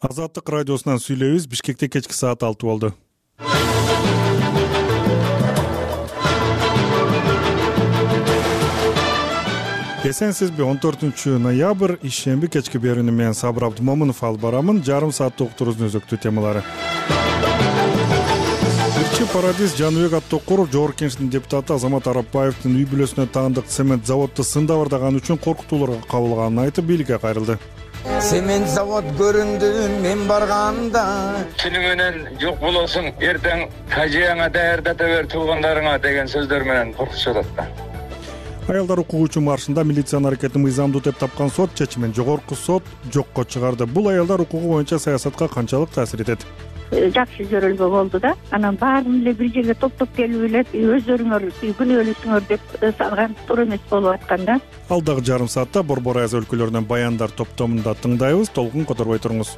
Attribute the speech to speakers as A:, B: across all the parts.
A: Азаттык радиосунан сүйлөйбүз. Бишкекте кечки саат 6 болду. Эсенсизби, 14 ноябрь ишемби кечки берүүнү менен Сабыр Абдымомунов алып барамын. Жарым сааттык уктуруубуздун өзөктүү темалары. Бирчи Парадис Жаныбек Аттокуров Жогорку Кеңештин депутаты Азамат Арапбаевдин үй бүлөсүнө таандык цемент заводду сында бардаганы үчүн коркутууларга кабылганын айтып, бийликке кайрылды.
B: Цемент завод көрүндү мен барганда.
C: Түнү менен жок болосуң, эртең кажыяңа даярдата бер туугандарыңа деген сөздөр менен коркутуп атат.
A: Аялдар укугу үчүн маршында милициянын аракетин мыйзамдуу деп тапкан сот чечимин жогорку сот жокко чыгарды. Бул аялдар укугу боюнча саясатка канчалык таасир этет?
D: Жакшы жөрөлгө болду да. Анан баарын эле бир жерге топтоп келип эле өздөрүңөр күнөөлүүсүңөр деп салган туура эмес болуп аткан да.
A: Алдагы жарым саатта Борбор Аяз өлкөлөрүнөн баяндар топтомунда тыңдайбыз. Толкун которбой туруңуз.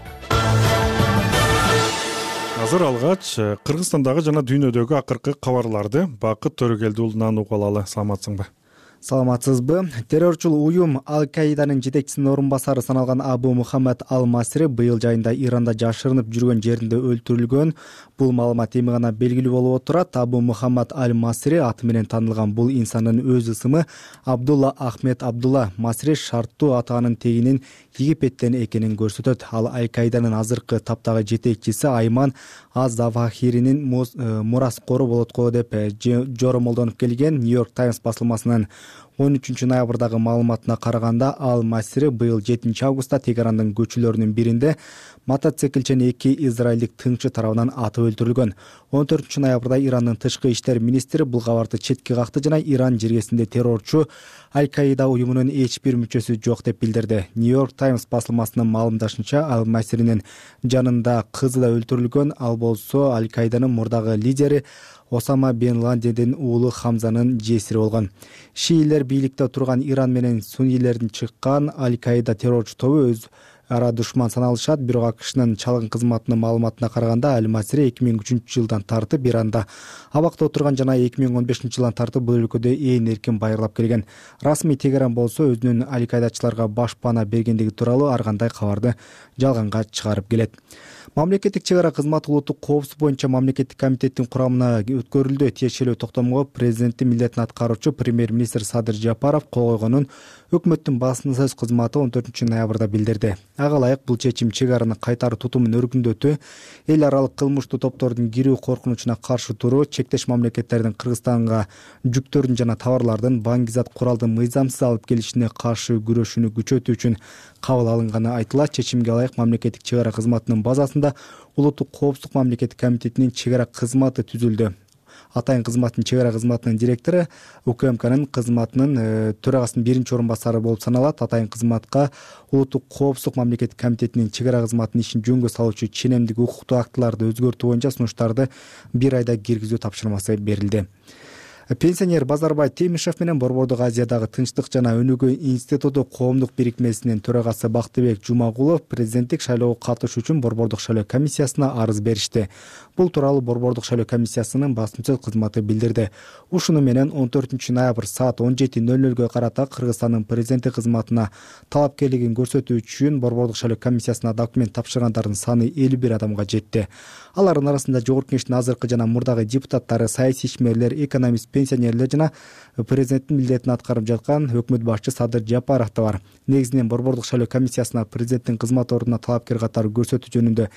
A: Азыр алгач Кыргызстандагы жана дүйнөдөгү акыркы кабарларды Бакыт Төрөгелди уулунан угуп алалы. Саламатсыңбы?
E: Саламатсызбы? Террорчул уюм Аль-Каиданын жетекчисинин орун басары саналган Абу Мухаммад Ал-Масри быйыл жайында Иранда жашырынып жүргөн жеринде өлтүрүлгөн. Бул маалымат эми гана белгилүү болуп отурат. Абу Мухаммад Ал-Масри аты менен таанылган бул инсандын өз ысымы Абдулла Ахмед Абдулла. Масри шарттуу атаанын тегинин Египеттен экенин көрсөтөт. Ал Аль-Каиданын азыркы таптагы жетекчиси Айман Az-Завахиринин мураскору болот го деп жоромолдонуп келген. Нью-Йорк Таймс басылмасынын 13 ноябрдагы маалыматына караганда Ал-Масри быйыл 7 августта Тегарандын көчөлөрүнүн биринде мотоциклчен 2 израилдик тыңчы тарабынан атып өлтүрүлгөн. 14 ноябрда Ирандын тышкы иштер министри бул кабарды четке какты жана Иран жергесинде террорчу Аль-Каида уюмунун эч бир мүчөсү жок деп билдирди. Нью-Йорк Таймс басылмасынын маалымдашынча Ал-Масринин жанында кызы да өлтүрүлгөн. Ал болсо Аль-Каиданын мурдагы лидери Осама бен Ладендин уулу Хамзанын жесири болгон. Шиилер бийликте турган Иран менен суннилердин чыккан Аль-Каида террорчу тобу өз ара душман саналышат. Бирок АКШнын чалгын кызматынын маалыматына караганда Аль-Масри 2003 жылдан тартып Иранда абакта отурган жана 2015 жылдан тартып бул өлкөдө ээн эркин байырлап келген. Расмий Тегеран болсо өзүнүн Аль-Каидачыларга башпана бергендиги тууралуу ар кандай кабарды жалганга чыгарып келет. Мамлекеттик чек ара кызматы улуттук коопсуздук боюнча мамлекеттик комитеттин курамына өткөрүлдү. Тиешелүү токтомго президенттин милдетин аткаруучу премьер-министр Садыр Жапаров кол койгонун өкмөттүн басма сөз кызматы 14 ноябрда билдирди. Ага ылайык бул чечим чек араны кайтаруу тутумун өркүндөтүү, эл аралык кылмыштуу топтордун кирүү коркунучуна каршы туруу, чектеш мамлекеттердин Кыргызстанга жүктөрдүн жана товарлардын баңгизат куралдын мыйзамсыз алып келишине каршы күрөшүүнү күчөтүү үчүн кабыл алынганы айтылат. Чечимге ылайык мамлекеттик чек ара кызматынын базасында улуттук коопсуздук мамлекеттик комитетинин чек ара кызматы түзүлдү. Атайын кызматтын чек ара кызматынын директору УКМКнын кызматынын төрагасынын биринчи орун басары болуп саналат. Атайын кызматка улуттук коопсуздук мамлекеттик комитетинин чек ара кызматынын ишин жөнгө салуучу ченемдик укуктуу актыларды өзгөртүү боюнча сунуштарды 1 айда киргизүү тапшырмасы берилди. Пенсионер Базарбай Темишев менен Борбордук Азиядагы тынчтык жана өнүгүү институту коомдук бирикмесинин төрагасы Бактыбек Жумагулов президенттик шайлоого катышуу үчүн Борбордук шайлоо комиссиясына арыз беришти. Бул тууралуу Борбордук шайлоо комиссиясынын басма сөз кызматы билдирди. Ушуну менен 14 ноябрь саат 17:00 карата Кыргызстандын президенти кызматына талапкерлигин көрсөтүү үчүн Борбордук шайлоо комиссиясына документ тапшыргандардын саны 51 адамга жетти. Алардын арасында Жогорку Кеңештин азыркы жана мурдагы депутаттары, саясий ишмерлер, экономист, пенсионерлер жана президенттин милдетин аткарып жаткан өкмөт башчы Садыр Жапаров да бар. Негизинен Борбордук шайлоо комиссиясына президенттин кызмат ордуна талапкер катары көрсөтүү жөнүндө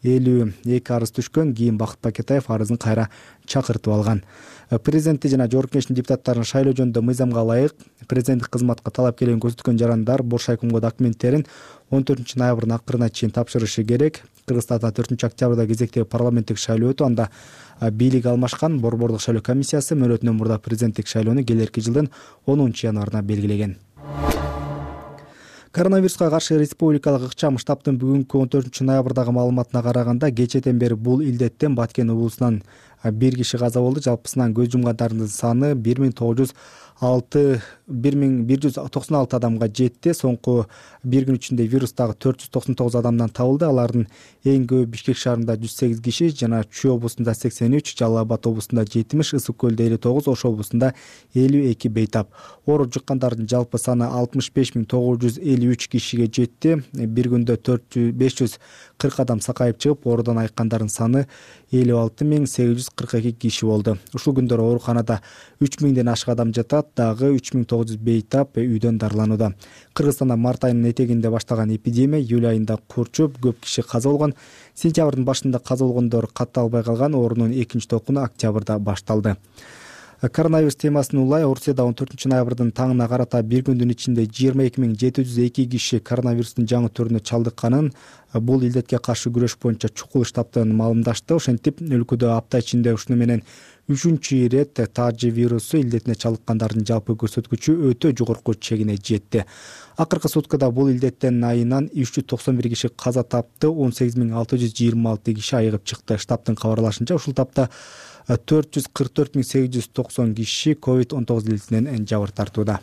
E: 52 арыз түшкөн. Кийин Бакыт Пакетаев арызын кайра чакыртып алган. Президенти жана Жогорку Кеңештин депутаттарын шайлоо жөнүндө мыйзамга ылайык президенттик кызматка талапкерлигин көрсөткөн жарандар Боршайкомго документтерин 14 ноябрдын акырына чейин тапшырышы керек. Кыргызстанда 4 октябрда кезектеги парламенттик шайлоо өтүп, анда бийлик алмашкан. Борбордук шайлоо комиссиясы мөөнөтүнөн мурда президенттик шайлоону келерки жылдын 10 январына белгилеген. Коронавируска каршы республикалык ыкчам штабтын бүгүнкү 14 ноябрдагы маалыматына караганда кечээден бери бул илдеттен Баткен облусунан 1 киши каза болду. Жалпысынан көз жумгандардын саны 1196 адамга жетти. Соңку бир күн ичинде вирустагы 499 адамдан табылды. Алардын эң көбү Бишкек шаарында 108 киши жана Чүй облусунда 83, Жалал Абад облусунда 70, Ысык көлдө 59, Ош облусунда 52 бейтап. Оору жуккандардын жалпы саны 65953 кишиге жетти. Бир күндө 540 адам сакайып чыгып, оорудан айыккандардын саны 56842 киши болду. Ушул күндөр ооруканада 3000ден ашык адам жатат, дагы 3900 бейтап үйдөн дарыланууда. Кыргызстанда март айынын этегинде баштаган эпидемия июль айында курчуп, көп киши каза болгон. Сентябрдын башында каза болгондор катталбай калган, оорунун экинчи токуну октябрда башталды. Коронавирус темасын улай Орусияда 14 ноябрдын таңына карата бир күндүн ичинде 22702 киши коронавирустун жаңы түрүнө чалдыкканын бул илдетке каршы күрөш боюнча чукул штабтан маалымдашты. Ошентип, өлкөдө апта ичинде ушуну менен 3-чү ирет тажи вирусу илдетине чалдыккандардын жалпы көрсөткүчү өтө жогорку чегине жетти. Акыркы суткада бул илдеттен айынан 391 киши каза тапты, 18626 киши айыгып чыкты. Штабтын кабарлашынча, ушул тапта 444890 киши COVID-19 илдетинен жабыр тартууда.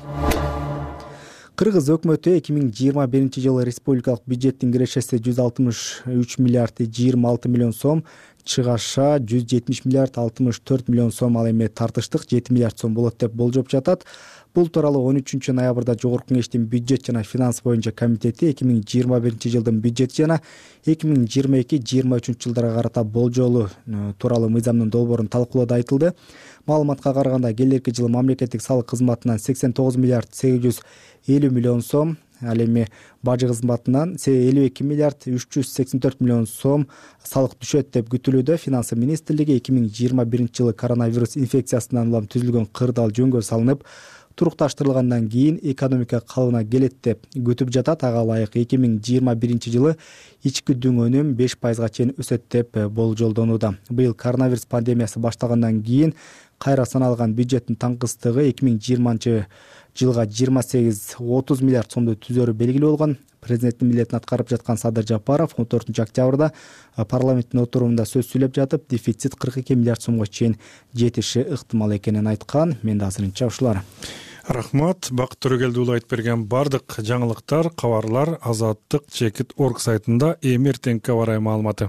E: Кыргыз өкмөтү 2021 жылы республикалык бюджеттин кирешеси 163 миллиард 26 миллион сом, чыгаша 170 миллиард 64 миллион сом, ал эми тартыштык 7 миллиард сом болот деп болжоп жатат. Бул тууралуу 13 ноябрда Жогорку Кеңештин бюджет жана финанс боюнча комитети 2021 жылдын бюджети жана 2022-23 жылдарга карата болжолу тууралуу мыйзамдын долбоорун талкуулоодо айтылды. Маалыматка караганда, келерки жылы мамлекеттик салык кызматынан 89 миллиард 850 миллион сом, ал эми бажы кызматынан 52 миллиард 384 миллион сом салык түшөт деп күтүлүүдө. Финанс министрлиги 2021 жылы коронавирус инфекциясынан улам түзүлгөн кырдаал жөнгө салынып, турукташтырылгандан кийин экономика калыбына келет деп күтүп жатат. Ага ылайык 2021 жылы ички дүң өнүм 5%га чейин өсөт деп болжолдонууда. Быйыл коронавирус пандемиясы баштагандан кийин кайра саналган бюджеттин таңкыстыгы 2020 жылга 28-30 миллиард сомду түзөрү белгилүү болгон. Президенттин милдетин аткарып жаткан Садыр Жапаров 14 октябрда парламенттин отурумунда сөз сүйлөп жатып, дефицит 42 миллиард сомго чейин жетиши ыктымал экенин айткан. Мен да азырынча ушулар.
A: Рахмат. Бакыт Төрөгелдиұлы айтып берген бардык жаңылыктар, кабарлар Азаттык.org сайтында эртеңки абарай маалыматы.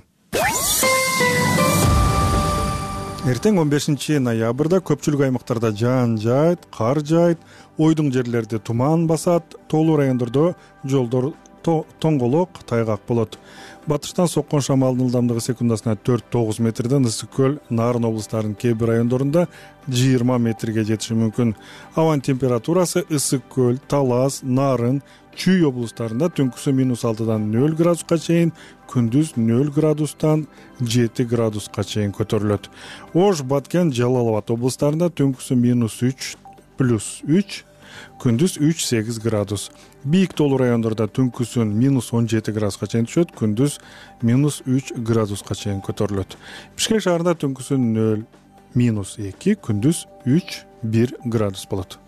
A: Эртең 15 ноябрда көпчүлүк аймактарда жаан жайт, кар жайт, ойдуң жерлерде туман басат, тоолуу райондордо жолдор тоңголок, тайгак болот. Батыштан соккон шамалдын ылдамдыгы секундасына 4-9 метрден Ысык көл, Нарын облустарынын кээ бир райондорунда 20 метрге жетиши мүмкүн. Абанын температурасы Ысык көл, Талас, Нарын, Чүй облустарында түнкүсү -6-дан 0 градуска чейин, күндүз 0 градустан 7 градуска чейин көтөрүлөт. Ош, Баткен, Жалал Абад облустарында түнкүсү -3 + 3, күндүз 3-8 градус. Бийик тоолуу райондордо түнкүсүн -17 градуска чейин түшөт, күндүз -3 градуска чейин көтөрүлөт. Бишкек шаарында түнкүсүн 0 -2, күндүз 3-1 градус болот.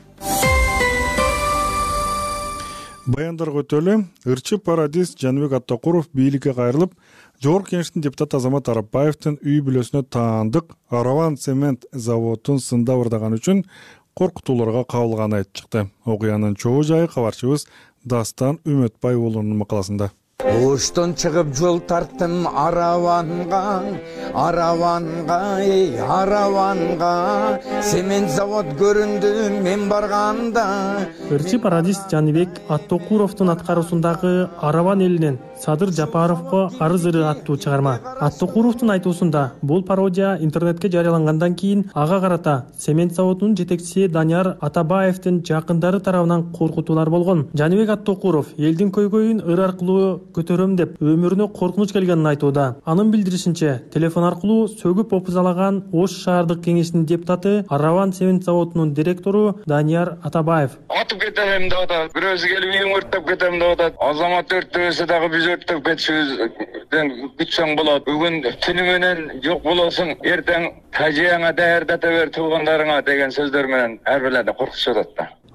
A: Баяндарга өтөлү. Ырчы Парадис Жаныбек Аттокуров бийликке кайрылып, Жогорку Кеңештин депутаты Азамат Арапбаевдин үй бүлөсүнө таандык Араван цемент заводун сында ырдаган үчүн коркутууларга кабылганын айтып чыкты. Окуянын чогуу жайы кабарчыбыз Дастан Үмөтбай уулунун макаласында.
B: Оштон чыгып жол тарттым Араванга, Араванга, Араванга. Цемент завод көрүндү мен барганда.
F: Ырчы Парадис Жаныбек Аттокуровдун аткаруусундагы Араван элинен Садыр Жапаровго арыз ыры аттуу чыгарма. Аттокуровдун айтуусунда бул пародия интернетке жарыялангандан кийин ага карата цемент заводунун жетекчиси Данияр Атабаевдин жакындары тарабынан коркутуулар болгон. Жаныбек Аттокуров элдин көйгөйүн ыр аркылуу көтөрөм деп өмүрүнө коркунуч келгенин айтууда. Анын билдиришинче, телефон аркылуу сөгүп опузалаган Ош шаардык кеңештин депутаты, Араван цемент заводунун директору Данияр Атабаев.
C: Атып кетем деп атат, бирөөсү келип үйүң өрттөп кетем деп атат. Азамат өрттөбөсө дагы биз өрттөп кетишибизден күтсөң болот. Бүгүн түнү менен жок болосуң, эртең тажияңа даярдата бер туугандарыңа деген сөздөр менен ар бирде коркутуп атат да.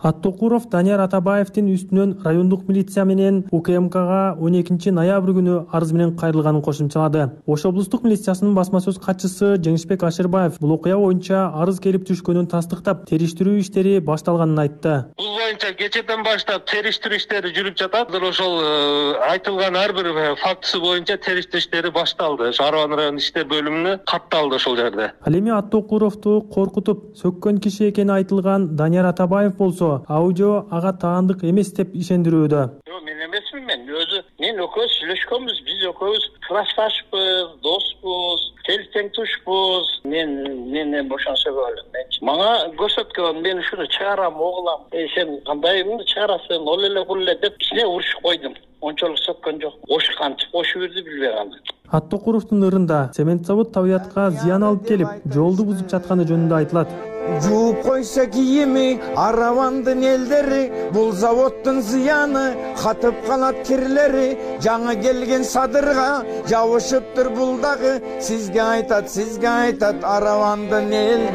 F: Аттокуров Данияр Атабаевдин үстүнөн райондук милиция менен УКМКга 12 ноябрь күнү арыз менен кайрылганын кошумчалады. Ош облустук милициясынын басма сөз катчысы Жеңишбек Ашырбаев бул окуя боюнча арыз келип түшкөнүн тастыктап, териштирүү иштери башталганын айтты.
C: Бул боюнча кечеден баштап териштирүү иштери жүрүп жатат. Ошол айтылган ар бир фактысы боюнча териштирүү иштери башталды. Арабан район иштер бөлүмүнө катталды ошол жерде.
F: Ал эми Аттокуровду коркутуп сөккөн киши экени айтылган Данияр Атабаев болсо аудио ага таандык эмес деп ишендирүүдө.
C: Мен эмесмин, мен экөөбүз сүйлөшкөнбүз, биз экөөбүз классташпыз, доспуз, тең тушпуз. Мен бошонсо болом. Мага көрсөткөн, мен ушуну чыгарам, оглам. Сен кандайымды чыгарасың, ол эле кул эле деп кичине урушуп койдум. Ончолук сөккөн жок. Ош кантип ошуп жүрдү билбей калдым.
F: Аттокуровдун ырында цемент завод табиятка зыян алып келип, жолду бузуп жатканы жөнүндө айтылат.
B: Жууп койсо кийими Аравандын элдери, бул заводдун зыяны катып калат кирлери. Жаңы келген садырга жабышыптыр бул дагы, сизге айтат Аравандын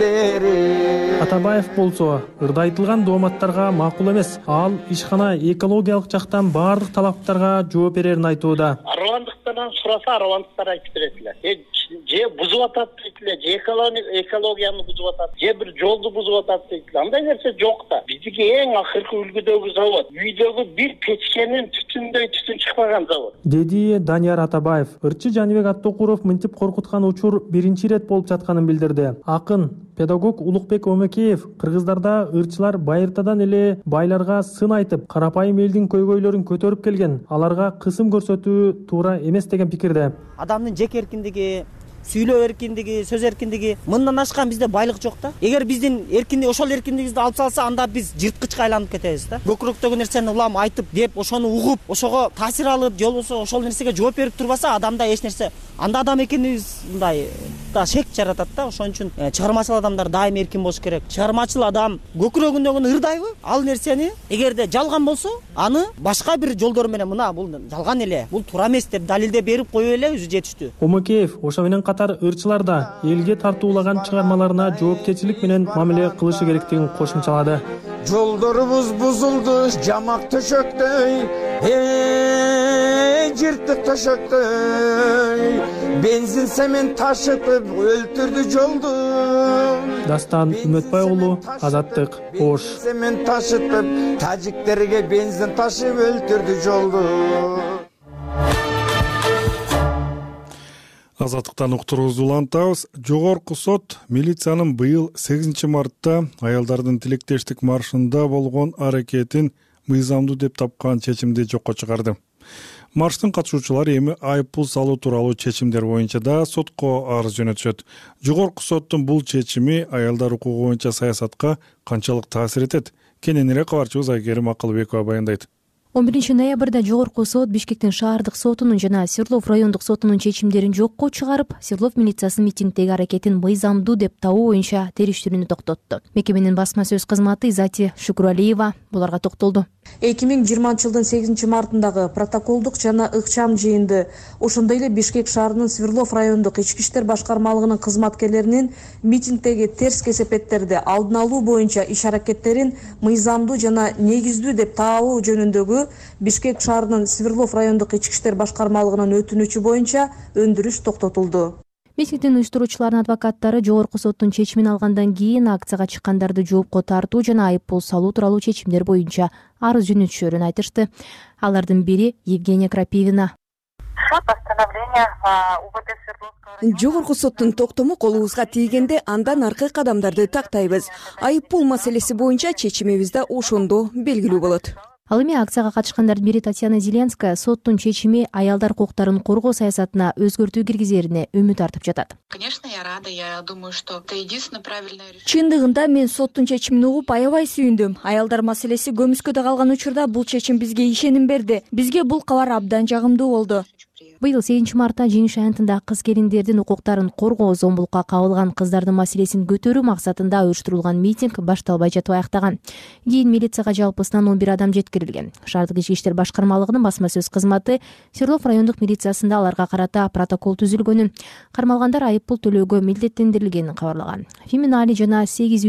B: элдери.
F: Атабаев болсо ырда айтылган дооматтарга макул эмес. Ал ишкана экологиялык жактан баардык талаптарга жооп берерин айтууда.
C: Аравандыктардан сураса аравандыктар айтып беретилер. Же бузуп атат дейтилер, же экологияны бузуп атат, же бир жолду бузуп атат дейтилер. Андай нерсе жок да. Биздики эң акыркы үлгүдөгү завод, үйдөгү бир печкенин түтүндөй түтүн чыкпаган завод.
F: Деди Данияр Атабаев. Ырчы Жаныбек Аттокуров мынтип коркуткан учур биринчи ирет болуп жатканын билдирди. Акын педагог Улукбек Омекеев кыргыздарда ырчылар байыртадан эле байларга сын айтып, карапайым элдин көйгөйлөрүн көтөрүп келген, аларга кысым көрсөтүү туура эмес деген пикирде.
G: Адамдын жеке эркиндиги, сүйлөө эркиндиги, сөз эркиндиги мындан ашкан бизде байлык жок да. Эгер биздин эркиндик, ошол эркиндигибизди алып салса, анда биз жырткычка айланып кетебиз да. Көкүрөктөгү нерсени улам айтып деп, ошону угуп, ошого таасир алып, же болбосо ошол нерсеге жооп берип турбаса, адамда эч нерсе, анда адам экенибиз мындай да шек жаратат да. Ошон үчүн чыгармачыл адамдар дайым эркин болуш керек. Чыгармачыл адам көкүрөгүндөгүнү ырдайбы? Ал нерсени эгерде жалган болсо, аны башка бир жолдор менен мына бул жалган эле, бул туура эмес деп далилдеп берип коюп эле өзү жетиштүү.
F: Омекеев ошо менен ырчылар да элге тартуулаган чыгармаларына жоопкерчилик менен мамиле кылышы керектигин кошумчалады.
B: Жолдорубуз бузулду жамак төшөктөй, жыртык төшөктөй, бензин цемент ташытып өлтүрдү жолду.
F: Дастан Үмөтбай уулу, Азаттык, Ош.
B: Цемент ташытып, тажиктерге бензин ташып өлтүрдү жолду.
A: Азаттыктан уктуруубузду улантабыз. Жогорку сот милициянын быйыл 8 мартта аялдардын тилектештик маршында болгон аракетин мыйзамдуу деп тапкан чечимди жокко чыгарды. Марштын катышуучулары эми айыппул салуу тууралуу чечимдер боюнча да сотко арыз жөнөтүшөт. Жогорку соттун бул чечими аялдар укугу боюнча саясатка канчалык таасир этет? Кененирээк кабарчыбыз Айгерим Акылбекова баяндайт.
H: 11 ноябрда Жогорку сот Бишкектин шаардык сотунун жана Свердлов райондук сотунун чечимдерин жокко чыгарып, Свердлов милициясынын митингдеги аракетин мыйзамдуу деп табуу боюнча териштирүүнү токтотту. Мекеменин басма сөз кызматы Изати Шукуралиева буларга токтолду.
I: 2020-жылдын 8 мартындагы протоколдук жана ыкчам жыйынды ошондой эле Бишкек шаарынын Свердлов райондук ички иштер башкармалыгынын кызматкерлеринин митингдеги терс кесепеттерди алдын алуу боюнча иш-аракеттерин мыйзамдуу жана негиздүү деп табуу жөнүндөгү Бишкек шаарынын Свердлов райондук ички иштер башкармалыгынын өтүнүчү боюнча өндүрүш токтотулду.
H: Митингдин уюштуруучуларынын адвокаттары Жогорку соттун чечимин алгандан кийин акцияга чыккандарды жоопко тартуу жана айыппул салуу тууралуу чечимдер боюнча арыз жөнөтүшөрүн айтышты. Алардын бири Евгения Крапивина.
J: Жогорку соттун токтому колубузга тийгенде андан аркы кадамдарды тактайбыз. Айыппул маселеси боюнча чечимибиз да ошондо белгилүү болот.
H: Ал эми акцияга катышкандардын бири Татьяна Зеленская соттун чечими аялдар укуктарын коргоо саясатына өзгөртүү киргизерине үмүт артып жатат.
K: Конечно, я рада. Я думаю, что это единственное правильное решение.
L: Чындыгында мен соттун чечимин угуп аябай сүйүндүм. Аялдар маселеси көмүскөдө калган учурда бул чечим бизге ишеним берди. Бизге бул кабар абдан жагымдуу болду.
H: Быйыл 8 мартта жеңиш аянтында кыз келиндердин укуктарын коргоо, зомбулукка кабылган кыздардын маселесин көтөрүү максатында уюштурулган митинг башталбай жатып аяктаган. Кийин милицияга жалпысынан 11 адам жеткирилген. Шаардык ички иштер башкармалыгынын басма сөз кызматы Свердлов райондук милициясында аларга карата протокол түзүлгөнүн, кармалгандар айыппул төлөөгө милдеттендирилгенин кабарлаган. Феминали жана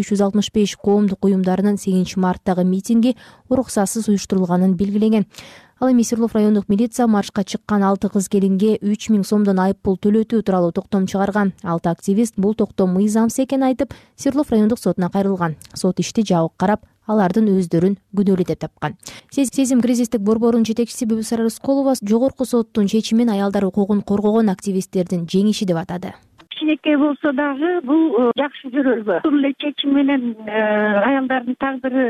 H: 8365 коомдук уюмдарынын 8-марттагы митинги уруксатсыз уюштурулганын белгилеген. Ал эми Свердлов райондук милиция маршка чыккан 6 кыз келинге 3000 сомдон айыппул төлөтүү тууралуу токтом чыгарган. 6 активист бул токтом мыйзамсыз экенин айтып, Свердлов райондук сотуна кайрылган. Сот ишти жабык карап, алардын өздөрүн күнөөлүү деп тапкан. Сезим кризистик борборунун жетекчиси Бүбүсара Рыскулова жогорку соттун чечимин аялдар укугун коргогон активисттердин жеңиши деп атады.
D: Кичинекей болсо дагы бул жакшы жөрөлгө. Бул эле чечим менен аялдардын тагдыры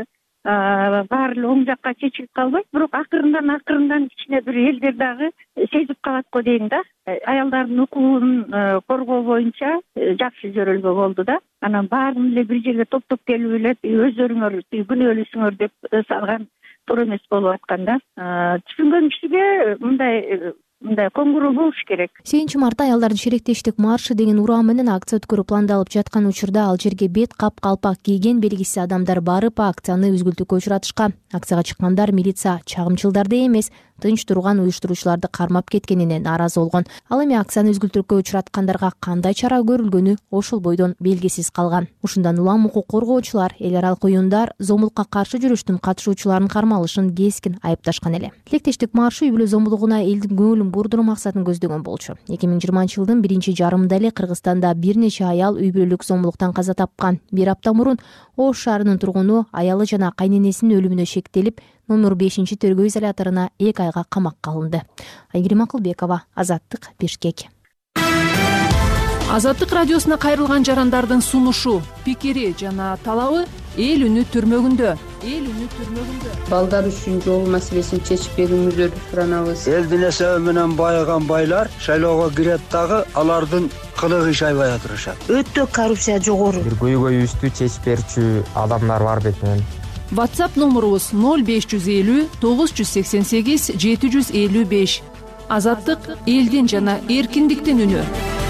D: баары эле оң жакка чечилип калбайт, бирок акырындан кичине бир элдер дагы сезип калат го дейм да. Аялдардын укугун коргоо боюнча жакшы жөрөлгө болду да. Анан баарын эле бир жерге топтоп келип эле өздөрүңөр күнөөлүүсүңөр деп салган туура эмес болуп атканда. Түшүнгөн кишиге мындай коңгуроо болуш керек.
H: 8-мартта аялдардын шеректештик маршы деген ураа менен акция өткөрүү пландалып жаткан учурда ал жерге бет калпак кийген белгисиз адамдар барып акцияны үзгүлтүккө учуратышкан. Акцияга чыккандар милиция чагымчылдарды эмес, тынч турган уюштуруучуларды кармап кеткенине нааразы болгон. Ал эми акцияны үзгүлтүккө учураткандарга кандай чара көрүлгөнү ошол бойдон белгисиз калган. Ушундан улам укук коргоочулар, эл аралык уюмдар зомбулукка каршы жүрүштүн катышуучуларын кармалышын кескин айыпташкан эле. Тилектештик маршы үй бүлө зомбулугуна элдин көңүлүн бурдуруу максатын көздөгөн болчу. 2020-жылдын 1-жарымында эле Кыргызстанда бир нече аял үй бүлөлүк зомбулуктан каза тапкан. Бир апта мурун Ош шаарынын тургуну аялы жана кайненесинин өлүмүнө шектелип, номер 5-тергөө изоляторуна 2 айга камакка алынды. Айгерим Акылбекова, Азаттык, Бишкек.
M: Азаттык радиосуна кайрылган жарандардын сунушу, пикири жана талабы эл үнү түрмөгүндө.
N: Балдар үчүн жол маселесин чечип берүүңүздөрдү суранабыз.
B: Элдин эсеби менен байыган байлар шайлоого кирет дагы алардын кылыгы иш аябай атырышат.
O: Өтө коррупция жогору.
P: Бир көйгөйүбүздү чечип берчү адамдар бар бетинен.
M: WhatsApp номерубуз 0550 988 755. Азаттык элдин жана эркиндиктин үнү.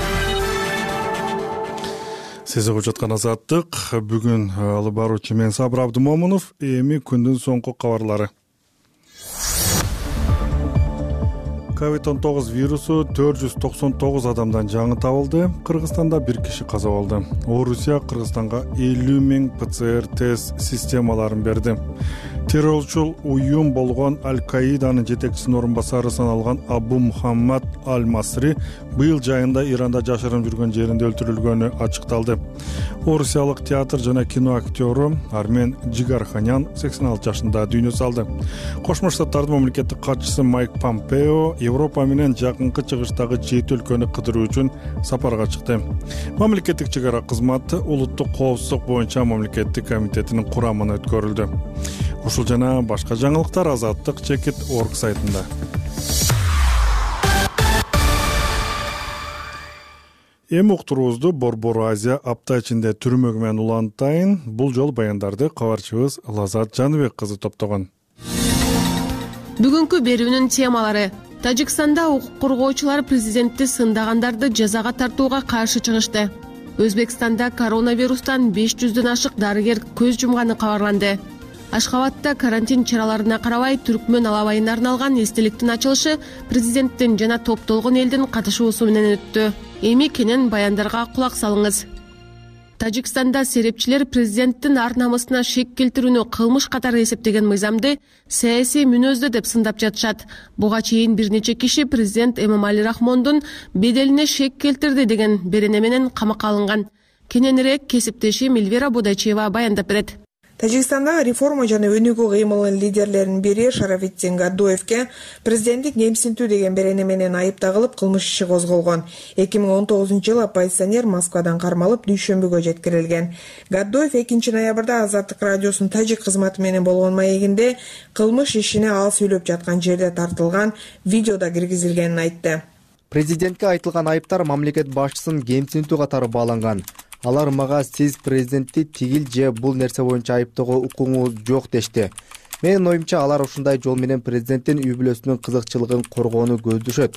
A: Сиз угуп жаткан Азаттык. Бүгүн алып баруучу мен Сабыр Абдымомунов. Эми күндүн соңку кабарлары. COVID-19 вирусу 499 адамдан жаңы табылды. Кыргызстанда 1 киши каза болду. Орусия Кыргызстанга 50 000 ПЦР тест системаларын берди. Террорчул уюм болгон Аль-Каиданын жетекчисинин орун басары саналган Абу Мухаммад Аль-Масри быйыл жайында Иранда жашырынып жүргөн жеринде өлтүрүлгөнү ачыкталды. Орусиялык театр жана кино актёру Армен Джигарханян 86 жашында дүйнө салды. Кошмо Штаттардын мамлекеттик катчысы Майк Помпео Европа менен жакынкы чыгыштагы 7 өлкөнү кыдыруу үчүн сапарга чыкты. Мамлекеттик чек ара кызматы улуттук коопсуздук боюнча мамлекеттик комитетинин курамына өткөрүлдү. Ушул жана башка жаңылыктар Азаттык.org сайтында. Эми уктуруубузду Борбор Азия апта ичинде түрмөгү менен улантайын. Бул жолу баяндарды кабарчыбыз Лазат Жаныбек кызы топтогон.
M: Бүгүнкү берүүнүн темалары: Тажикстанда укук коргоочулар президентти сындагандарды жазага тартууга каршы чыгышты. Өзбекстанда коронавирустан 500дөн ашык дарыгер көз жумганы кабарланды. Ашхабадда карантин чараларына карабай Түркмөн алабайына арналган эстеликтин ачылышы президенттин жана топтолгон элдин катышуусу менен өттү. Эми кенен баяндарга кулак салыңыз. Тажикстанда серепчилер президенттин ар намысына шек келтирүүнү кылмыш катары эсептеген мыйзамды саясий мүнөздүү деп сындап жатышат. Буга чейин бир нече киши президент Эмомали Рахмондун беделине шек келтирди деген берене менен камакка алынган. Кененирээк кесиптешим Эльвира Будачева баяндап берет.
Q: Тажикстанда реформа жана өнүгүү кыймылынын лидерлеринин бири Шарафеттин Гаддоевке президенттик немсинтүү деген берене менен айып тагылып кылмыш иши козголгон. 2019-жылы оппозиционер Москвадан кармалып дүйшөмбүгө жеткирилген. Гаддоев 2-ноябрда Азаттык радиосунун тажик кызматы менен болгон маегинде кылмыш ишине ал сүйлөп жаткан жерде тартылган видеода киргизилгенин айтты.
E: Президентке айтылган айыптар мамлекет башчысын кемсинтүү катары бааланган. Алар мага сиз президентти тигил же бул нерсе боюнча айыптоого укугуңуз жок дешти. Менин оюмча алар ушундай жол менен президенттин үй бүлөсүнүн кызыкчылыгын коргоону көздөшөт.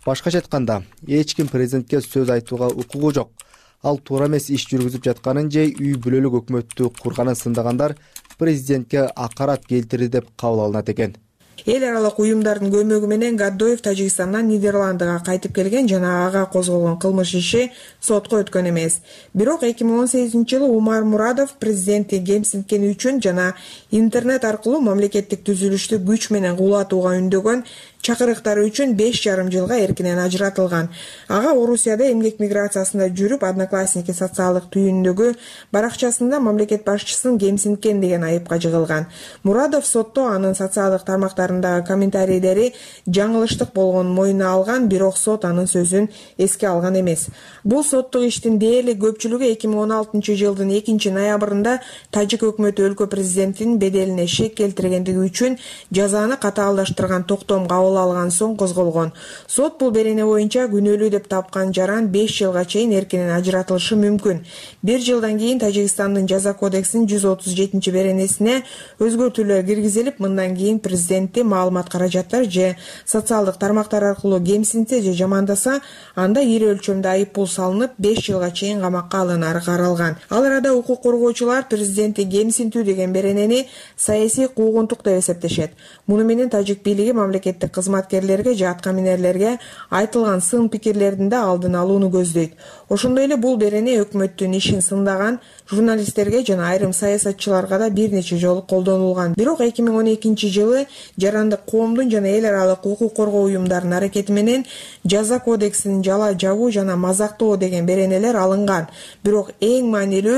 E: Башкача айтканда, эч ким президентке сөз айтууга укугу жок. Ал туура эмес иш жүргүзүп жатканын же үй бүлөлүк өкмөттү курганын сындагандар президентке акарат келтирди деп кабыл алынат экен.
Q: Эл аралык уюмдардын көмөгү менен Гадоев Тажикстандан Нидерландыга кайтып келген жана ага козголгон кылмыш иши сотко өткөн эмес. Бирок 2018-жылы Умар Мурадов президентти кемсинткени үчүн жана интернет аркылуу мамлекеттик түзүлүштү күч менен кулатууга үндөгөн чакырыктары үчүн 5,5 жылга эркинен ажыратылган. Ага Орусияда эмгек миграциясында жүрүп, Одноклассники социалдык түйүндөгү баракчасында мамлекет башчысын кемсинткен деген айыпка жыгылган. Мурадов сотто анын социалдык тармактарындагы комментарийлери жаңылыштык болгонун мойнуна алган, бирок сот анын сөзүн эске алган эмес. Бул соттук иштин дээрлик көпчүлүгү 2016-жылдын 2-ноябрында тажик өкмөтү өлкө президентинин беделине шек келтиргендиги үчүн жазаны катаалдаштырган токтом кабыл алган соң козголгон. Сот бул берене боюнча күнөөлүү деп тапкан жаран 5 жылга чейин эркинен ажыратылышы мүмкүн. 1 жылдан кийин Тажикстандын жаза кодексинин 137-беренесине өзгөртүүлөр киргизилип, мындан кийин президентти маалымат каражаттар же социалдык тармактар аркылуу кемсинтсе же жамандаса, анда ири өлчөмдө айыппул салынып, 5 жылга чейин камакка алынары каралган. Ал арада укук коргоочулар президентти кемсинтүү деген беренени саясий куугунтук деп эсептешет. Муну менен тажик бийлиги мамлекеттик кызматкерлерге же аткаминерлерге айтылган сын пикирлердин да алдын алууну көздөйт. Ошондой эле бул берене өкмөттүн ишин сындаган журналисттерге жана айрым саясатчыларга да бир нече жолу колдонулган. Бирок 2012-жылы жарандык коомдун жана эл аралык укук коргоо уюмдарынын аракети менен жаза кодексинин жала жабуу жана мазактоо деген беренелер алынган. Бирок эң маанилүү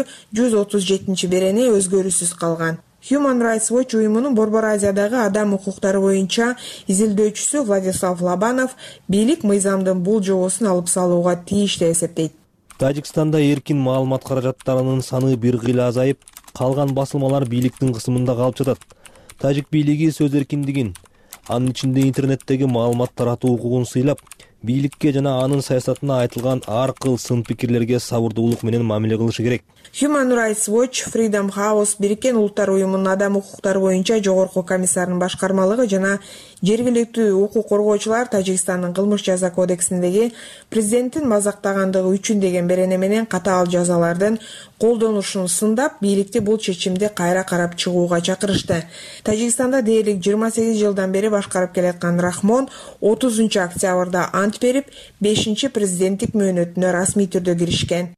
Q: 137-берене өзгөрүүсүз калган. Human Rights Watch уюмунун Борбор Азиядагы адам укуктары боюнча изилдөөчүсү Владислав Лобанов бийлик мыйзамдын бул жобосун алып салууга тийиш деп эсептейт.
R: Тажикстанда эркин маалымат каражаттарынын саны бир кыйла азайып, калган басылмалар бийликтин кысымында калып жатат. Тажик бийлиги сөз эркиндигин, анын ичинде интернеттеги маалымат таратуу укугун сыйлап, бийликке жана анын саясатына айтылган ар кыл сын пикирлерге сабырдуулук менен мамиле кылышы керек.
Q: Human Rights Watch, Freedom House, Бириккен Улуттар уюмунун адам укуктары боюнча жогорку комиссарынын башкармалыгы жана жергиликтүү укук коргоочулар Тажикстандын кылмыш жаза кодексиндеги президенттин мазактагандыгы үчүн деген берене менен катаал жазалардын колдонулушун сындап, бийликти бул чечимди кайра карап чыгууга чакырышты. Тажикстанда дээрлик 28 жылдан бери башкарып келаткан Рахмон 30-октябрда ант берип, 5-президенттик мөөнөтүнө расмий түрдө киришкен.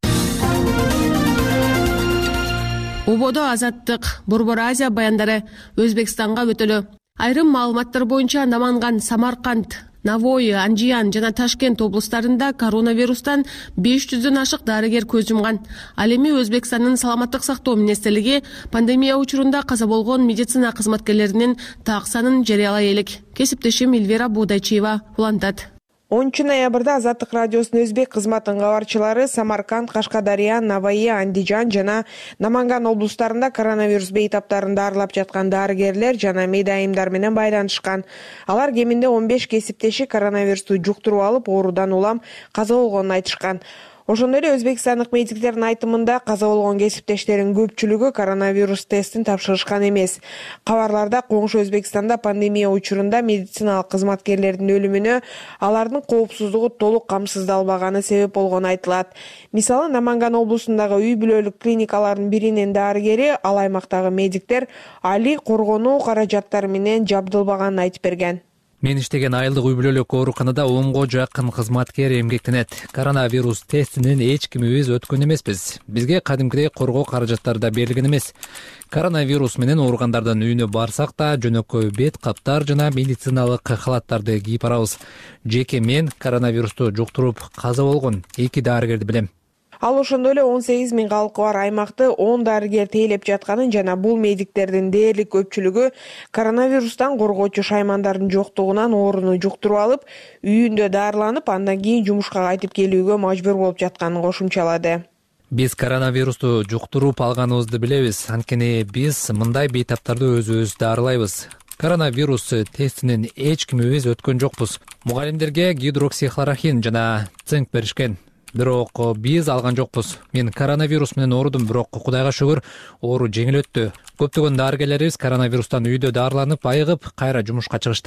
M: Убодо Азаттык, Борбор Азия баяндары Өзбекстанга өтөлү. Айрым маалыматтар боюнча Наманган, Самарканд, Навой, Анжиян жана Ташкент облустарында коронавирустан 500дөн ашык дарыгер көз жумган. Ал эми Өзбекстандын саламаттык сактоо министрлиги пандемия учурунда каза болгон медицина кызматкерлеринин так санын жарыялай элек. Кесиптешим Эльвира Будачиева улантат.
Q: 10-ноябрда Азаттык радиосунун өзбек кызматынын кабарчылары Самарканд, Кашкадария, Наваи, Андижан жана Наманган облустарында коронавирус бейтаптарын дарылап жаткан дарыгерлер жана медайымдар менен байланышкан. Алар кеминде 15 кесиптеши коронавирусту жуктуруп алып, оорудан улам каза болгонун айтышкан. Ошондой эле өзбекстандык медиктердин айтымында каза болгон кесиптештердин көпчүлүгү коронавирус тестин тапшырышкан эмес. Кабарларда коңшу Өзбекстанда пандемия учурунда медициналык кызматкерлердин өлүмүнө алардын коопсуздугу толук камсыздалбаганы себеп болгону айтылат. Мисалы, Наманган облусундагы үй бүлөлүк клиникалардын биринин дарыгери ал аймактагы медиктер али коргонуу каражаттары менен жабдылбаганын айтып берген.
S: Мен иштеген айылдык үй бүлөлүк ооруканада 10го жакын кызматкер эмгектенет. Коронавирус тестинен эч кимибиз өткөн эмеспиз. Бизге кадимкидей коргоо каражаттары да берилген эмес. Коронавирус менен ооругандардын үйүнө барсак да жөнөкөй бет каптар жана медициналык халаттарды кийип барабыз. Жеке мен коронавирусту жуктуруп каза болгон 2 дарыгерди билем.
Q: Ал ошондой эле 18 000 калкы бар аймакты 10 дарыгер тейлеп жатканын жана бул медиктердин дээрлик көпчүлүгү коронавирустан коргоочу шаймандардын жоктугунан ооруну жуктуруп алып, үйүндө дарыланып, андан кийин жумушка кайтып келүүгө мажбур болуп жатканын кошумчалады.
S: Биз коронавирусту жуктуруп алганыбызды билебиз, анткени биз мындай бейтаптарды өзүбүз дарылайбыз. Коронавирус тестинен эч кимибиз өткөн жокпуз. Мугалимдерге гидроксихлорохин жана цинк беришкен. Бирок биз алган жокпуз. Мен коронавирус менен оорудум, бирок Кудайга шүгүр, оору жеңил өттү. Көптөгөн дарыгерлерибиз коронавирустан үйдө дарыланып, айыгып, кайра жумушка чыгышты.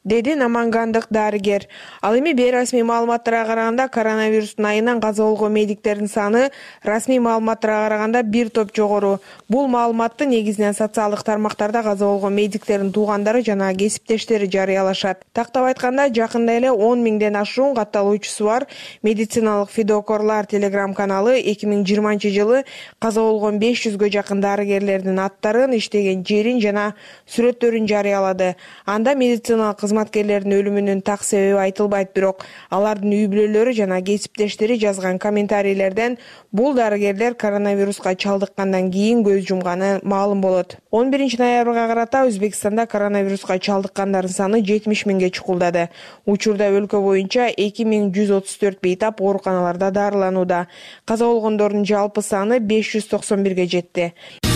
Q: деди намангандык дарыгер. Ал эми бейрасмий маалыматтарга караганда коронавирустун айынан каза болгон медиктердин саны расмий маалыматтарга караганда бир топ жогору. Бул маалыматты негизинен социалдык тармактарда каза болгон медиктердин туугандары жана кесиптештери жарыялашат. Тактап айтканда, жакында эле 10 миңден ашуун катталуучусу бар медициналык фидокорлар телеграм каналы 2020-жылы каза болгон 500гө жакын дарыгерлердин аттарын, иштеген жерин жана сүрөттөрүн жарыялады. Анда медициналык кызматкерлердин өлүмүнүн так себеби айтылбайт, бирок алардын үй бүлөлөрү жана кесиптештери жазган комментарийлерден бул дарыгерлер коронавируска чалдыккандан кийин көз жумганы маалым болот. 11-ноябрга карата Өзбекстанда коронавируска чалдыккандардын саны 70 миңге чукулдады. Учурда өлкө боюнча 2134 бейтап ооруканаларда дарыланууда. Каза болгондордун жалпы саны 591ге жетти.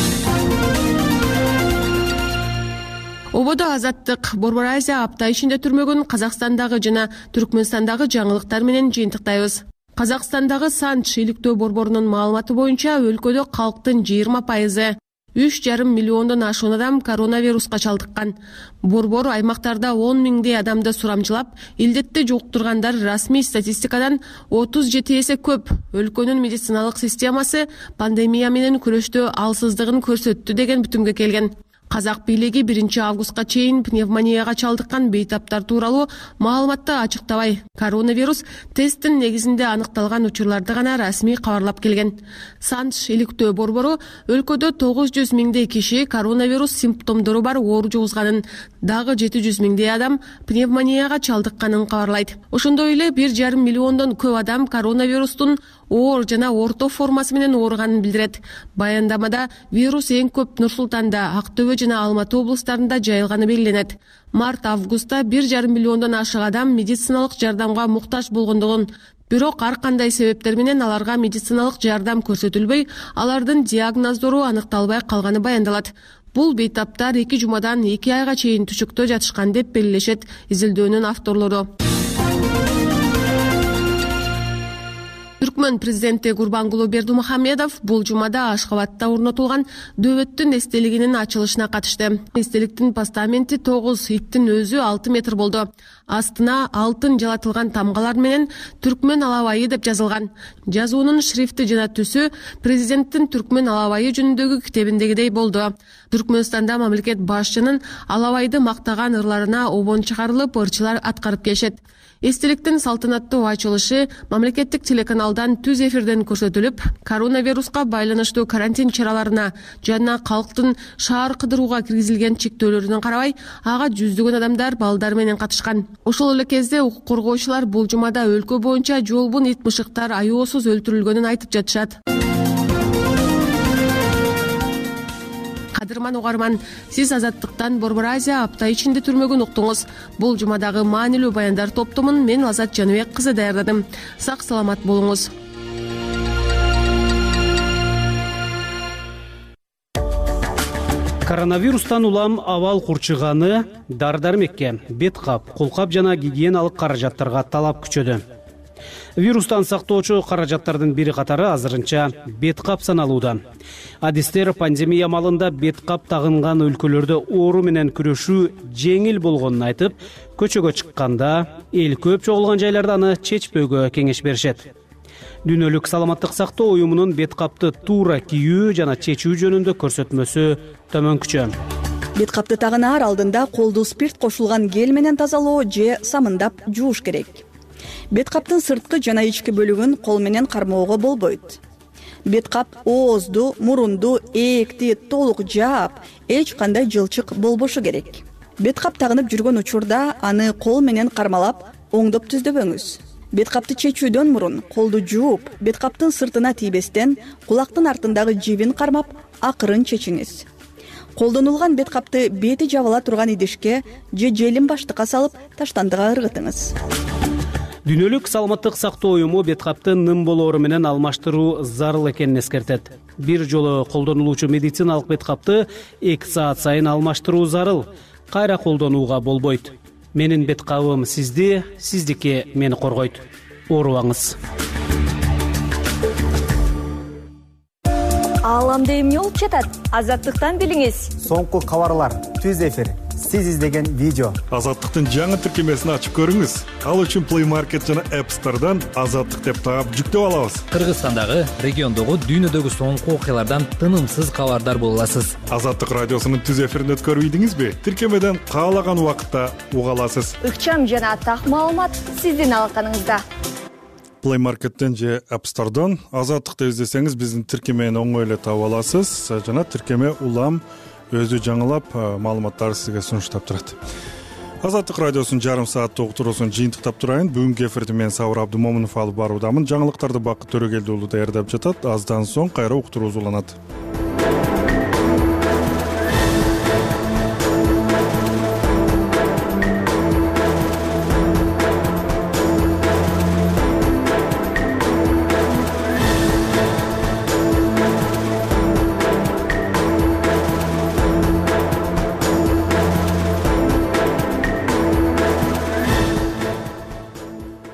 M: Ободо Азаттык Борбор Азия апта ичинде түрмөгөн Казакстандагы жана Түркмөнстандагы жаңылыктар менен жыйынтыктайбыз. Казакстандагы Санч иликтөө борборунун маалыматы боюнча өлкөдө калктын 20%, 3,5 миллиондон ашуун адам коронавируска чалдыккан. Борбор аймактарда 10 миңдей адамды сурамжылап, илдетти жуктургандар расмий статистикадан 37 эсе көп. Өлкөнүн медициналык системасы пандемия менен күрөштө алсыздыгын көрсөттү деген бүтүмгө келген. Казак бийлиги 1-августка чейин пневмонияга чалдыккан бейтаптар тууралуу маалыматты ачыктабай, коронавирус тесттин негизинде аныкталган учурларды гана расмий кабарлап келген. Санч иликтөө борбору өлкөдө 900 миңдей киши коронавирус симптомдору бар оору жугузганын, дагы 700 миңдей адам пневмонияга чалдыкканын кабарлайт. Ошондой эле 1,5 миллиондон көп адам коронавирустун оор жана орто формасы менен ооруганын билдирет. Баяндамада вирус эң көп Нур-Султанда, Актөбө жана Алматы облустарында жайылганы белгиленет. Март-августта 1,5 миллиондон ашык адам медициналык жардамга муктаж болгондугун, бирок ар кандай себептер менен аларга медициналык жардам көрсөтүлбөй, алардын диагноздору аныкталбай калганы баяндалат. Бул бейтаптар 2 жумадан 2 айга чейин түшүктө жатышкан деп белгилешет изилдөөнүн авторлору. Түркмөн президенти Гурбангулы Бердымухамедов бул жумада Ашкабадта орнотулган дөбөттүн эстелигинин ачылышына катышты. Эстеликтин постаменти 9, иттин өзү 6 метр болду. Астына алтын жалатылган тамгалар менен Түркмөн алабайы деп жазылган. Жазуунун шрифти жана түсү президенттин Түркмөн алабайы жөнүндөгү китебиндегидей болду. Түркмөнстанда мамлекет башчынын алабайды мактаган ырларына обон чыгарылып, ырчылар аткарып келишет. Эстеликтин салтанаттуу ачылышы мамлекеттик телеканалдан түз эфирден көрсөтүлүп, коронавируска байланыштуу карантин чараларына жана калктын шаар кыдырууга киргизилген чектөөлөрүнө карабай, ага жүздөгөн адамдар, балдар менен катышкан. Ошол эле кезде укук коргоочулар бул жумада өлкө боюнча жолбун ит мышыктар аеосуз өлтүрүлгөнүн айтып жатышат. Кадырман угарман, сиз Азаттыктан Борбор Азия апта ичинде түрмөгүн уктуңуз. Бул жумадагы маанилүү баяндар топтомун мен Азат Жаныбек кызы даярдадым. Сак саламат болуңуз.
T: Коронавирустан улам абал курчуганы дары-дармекке, бет кап, колкап жана гигиеналык каражаттарга талап күчөдү. Вирустан сактоочу каражаттардын бири катары азырынча бет кап саналууда. Адистер пандемия малында бет кап тагынган өлкөлөрдө оору менен күрөшүү жеңил болгонун айтып, көчөгө чыкканда эл көп чогулган жайларда аны чечпөөгө кеңеш беришет. Дүйнөлүк саламаттык сактоо уюмунун бет капты туура кийүү жана чечүү жөнүндө көрсөтмөсү төмөнкүчө.
J: Бет капты тагынаар алдында колду спирт кошулган гель менен тазалоо же самындап жууш керек. Бет каптын сырткы жана ички бөлүгүн кол менен кармоого болбойт. Бет кап оозду, мурунду, ээкти толук жаап, эч кандай жылчык болбошу керек. Бет кап тагынып жүргөн учурда аны кол менен кармалап, оңдоп түздөбөңүз. Бет капты чечүүдөн мурун колду жууп, бет каптын сыртына тийбестен кулактын артындагы жибин кармап, акырын чечиңиз. Колдонулган бет капты бети жабыла турган идишке же желим баштыкка салып, таштандыга ыргытыңыз.
T: Дүйнөлүк саламаттык сактоо уюму бет капты ным болоору менен алмаштыруу зарыл экенин эскертет. Бир жолу колдонулуучу медициналык бет капты 2 саат сайын алмаштыруу зарыл. Кайра колдонууга болбойт. Менин бет кабым сизди, сиздики мени коргойт. Оорубаңыз.
L: Ааламда эмне болуп жатат? Азаттыктан билиңиз.
U: Соңку кабарлар, түз эфир,
E: сиз издеген видео.
A: Азаттыктын жаңы тиркемесин ачып көрүңүз. Ал үчүн Play Market жана App Store'дан Азаттык деп таап жүктөп алабыз.
S: Кыргызстандагы, региондогу, дүйнөдөгү соңку окуялардан тынымсыз кабардар боло аласыз.
A: Азаттык радиосунун түз эфирин өткөрбөйдүңүзбү? Тиркемеден каалаган убакытта уга аласыз.
L: Ыкчам жана так маалымат сиздин алаканыңызда.
A: Play Market'ten же App Store'дан Азаттыкты издесеңиз биздин тиркемени оңой эле таап аласыз жана тиркеме улам өзү жаңылап маалыматтарды сизге сунуштап турат. Азаттык радиосунун жарым сааттык уктуруусун жыйынтыктап турайын. Бүгүнкү эфирди мен Сабыр Абдымомунов алып баруудамын. Жаңылыктарды Бакыт Төрөгелди уулу даярдап жатат. Аздан соң кайра уктуруубуз уланат.